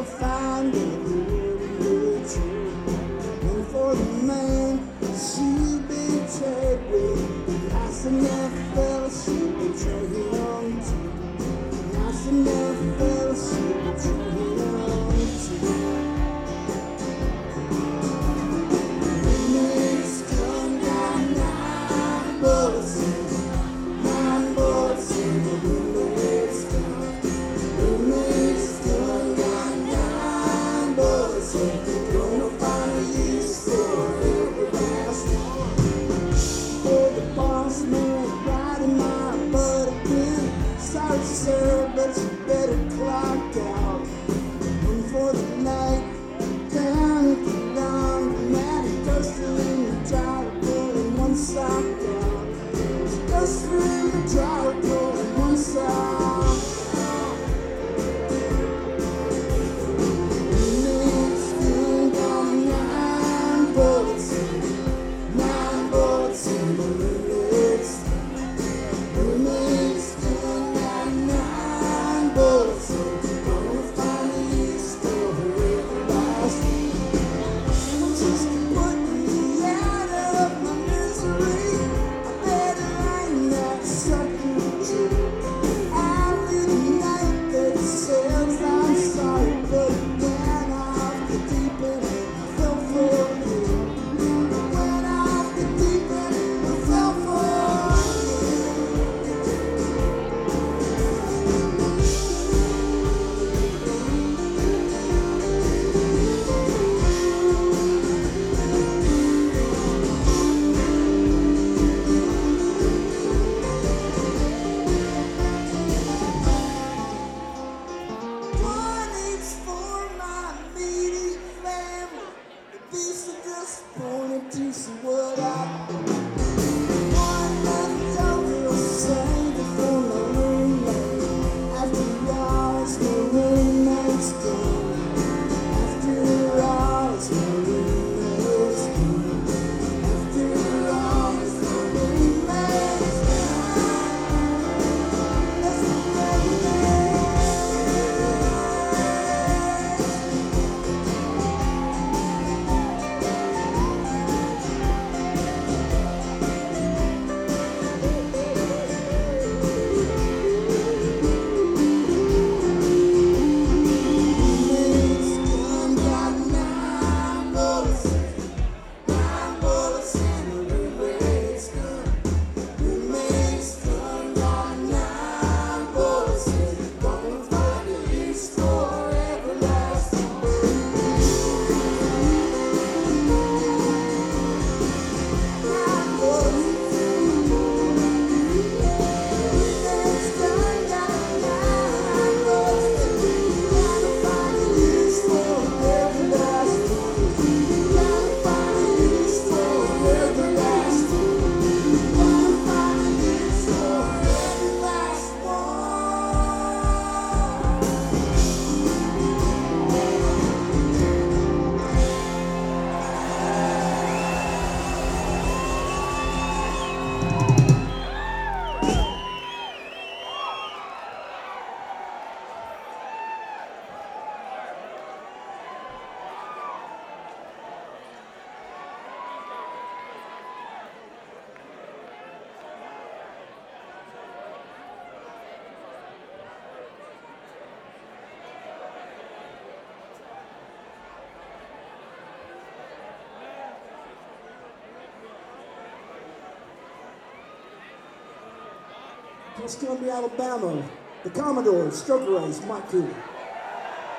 find it really true. And for the man she betrayed with, nice enough fella she betrayed him too. Nice enough fella she betrayed him too. Inmates come down 9 bullets in, 9 bullets in the roommate's gun. Roommate's gun got 9 bullets in. Gonna find a use for every last one. For the boss man riding my butt again. Sorry sir, but you better clock out. And for the night down at the laundromat, duster in the dryer, pulling one sock out. Duster in the dryer, pulling one sock. Roommate's gun got 9 bullets in, 9 bullets in the roommate's gun. Roommate's gun got 9 bullets in. Gonna find a use for every last one. Just to put me out of my misery. I better ain't that something true. Out in the night that says I'm sorry, but went off the deep end, I fell for you. Went off the deep end, I fell for one each for my immediate family. They'd be so disappointed to see what I've done. One left over, I'll save it for my roommate. After all, it's my roommate's gun. After all, it's my roommate's gun. After all, it's my roommate's gun. That's the way. Roommate's gun got 9 bullets in, 9 bullets in the roommate's gun. Roommate's gun got 9 bullets in. Gonna find a use for every last one. 9 bullets in. Roommate's gun got 9 bullets in. Gotta find a use for every last one. Gotta find a use for every last one. Gotta find a use for every last one. Tuscumbia, Alabama, the Commodores, Stroker Race, Mike Cooley.